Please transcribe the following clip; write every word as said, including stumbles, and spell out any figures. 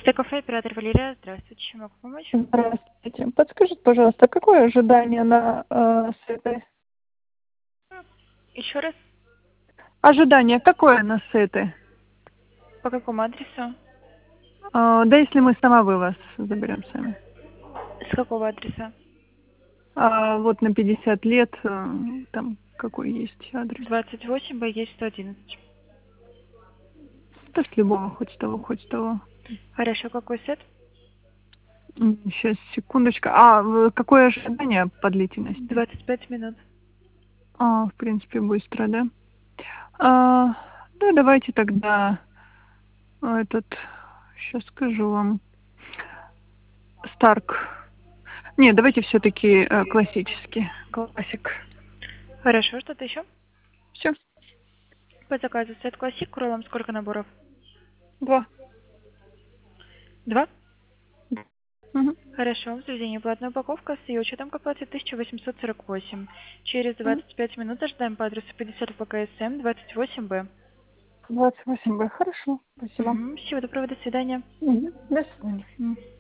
Кафе, оператор Валерия. Здравствуйте, чем могу помочь? Здравствуйте. Подскажите, пожалуйста, какое ожидание на э, с этой? Еще раз, Ожидание какое на с этой? по какому адресу? А, да если мы самовывоз заберем сами. С какого адреса? А, вот на пятьдесят лет, э, там какой есть адрес? двадцать восемь Б есть сто одиннадцать. Да с любого, хоть с того, хоть с того. Хорошо, какой сет? Сейчас, секундочку. А, в- какое ожидание по длительности? двадцать пять минут. А, в принципе, быстро, да? А, ну, давайте тогда этот, сейчас скажу вам, Старк. Не, давайте все-таки э, классический. Классик. Хорошо, что-то еще? Все. По заказу сет классик, кролом сколько наборов? Два. Два? Мгм. Хорошо, в заведении платная упаковка с ее учетом к оплате тысяча восемьсот сорок восемь. Через Мгм. двадцать пять минут ожидаем по адресу пятьдесят Б К С М двадцать восемь Б. двадцать восемь Б. Хорошо. Спасибо. Угу. Всего доброго, до свидания. Мгм. До свидания. Мгм.